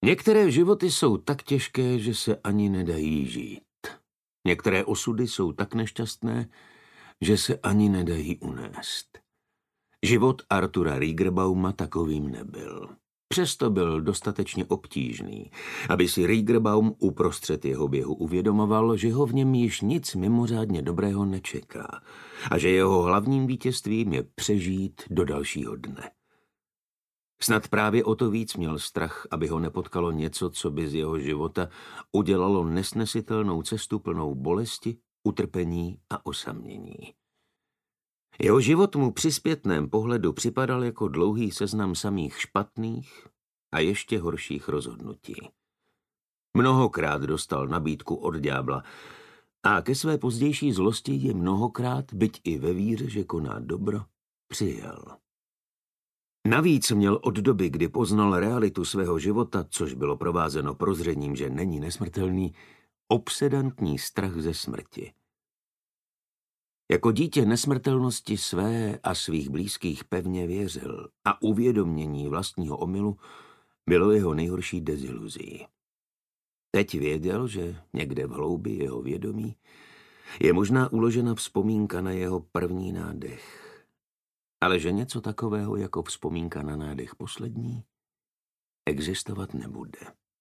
Některé životy jsou tak těžké, že se ani nedají žít. Některé osudy jsou tak nešťastné, že se ani nedají unést. Život Artura Riegerbauma takovým nebyl. Přesto byl dostatečně obtížný, aby si Riegerbaum uprostřed jeho běhu uvědomoval, že ho v něm již nic mimořádně dobrého nečeká a že jeho hlavním vítězstvím je přežít do dalšího dne. Snad právě o to víc měl strach, aby ho nepotkalo něco, co by z jeho života udělalo nesnesitelnou cestu plnou bolesti, utrpení a osamění. Jeho život mu při zpětném pohledu připadal jako dlouhý seznam samých špatných a ještě horších rozhodnutí. Mnohokrát dostal nabídku od ďábla a ke své pozdější zlosti je mnohokrát, byť i ve víře, že koná dobro, přijal. Navíc měl od doby, kdy poznal realitu svého života, což bylo provázeno prozřením, že není nesmrtelný, obsedantní strach ze smrti. Jako dítě nesmrtelnosti své a svých blízkých pevně věřil a uvědomění vlastního omylu bylo jeho nejhorší deziluzí. Teď věděl, že někde v hloubi jeho vědomí je možná uložena vzpomínka na jeho první nádech, ale že něco takového jako vzpomínka na nádech poslední existovat nebude.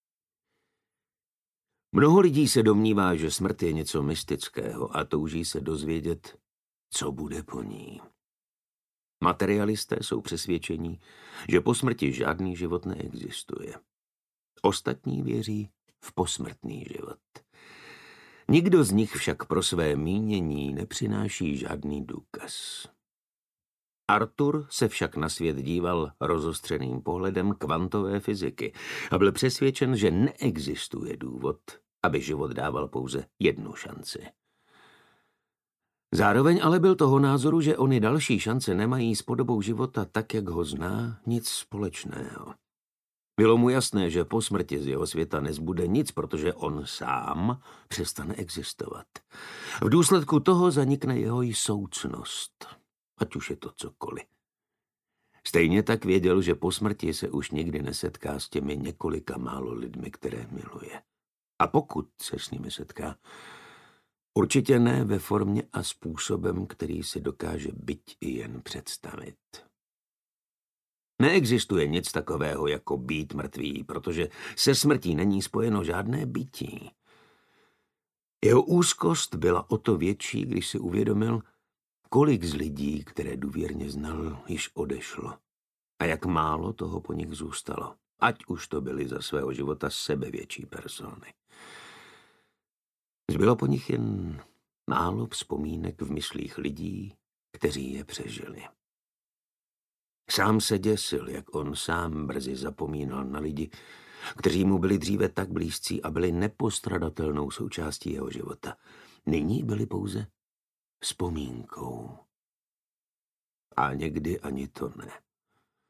Mnoho lidí se domnívá, že smrt je něco mystického a touží se dozvědět, co bude po ní. Materialisté jsou přesvědčení, že po smrti žádný život neexistuje. Ostatní věří v posmrtný život. Nikdo z nich však pro své mínění nepřináší žádný důkaz. Artur se však na svět díval rozostřeným pohledem kvantové fyziky a byl přesvědčen, že neexistuje důvod, aby život dával pouze jednu šanci. Zároveň ale byl toho názoru, že ony další šance nemají s podobou života tak, jak ho zná, nic společného. Bylo mu jasné, že po smrti z jeho světa nezbude nic, protože on sám přestane existovat. V důsledku toho zanikne jeho soucnost, ať už je to cokoliv. Stejně tak věděl, že po smrti se už nikdy nesetká s těmi několika málo lidmi, které miluje. A pokud se s nimi setká, určitě ne ve formě a způsobem, který si dokáže byť i jen představit. Neexistuje nic takového jako být mrtvý, protože se smrtí není spojeno žádné bytí. Jeho úzkost byla o to větší, když si uvědomil, kolik z lidí, které důvěrně znal, již odešlo a jak málo toho po nich zůstalo, ať už to byly za svého života sebevětší persony. Zbylo po nich jen málo vzpomínek v myslích lidí, kteří je přežili. Sám se děsil, jak on sám brzy zapomínal na lidi, kteří mu byli dříve tak blízcí a byli nepostradatelnou součástí jeho života. Nyní byli pouze vzpomínkou. A někdy ani to ne.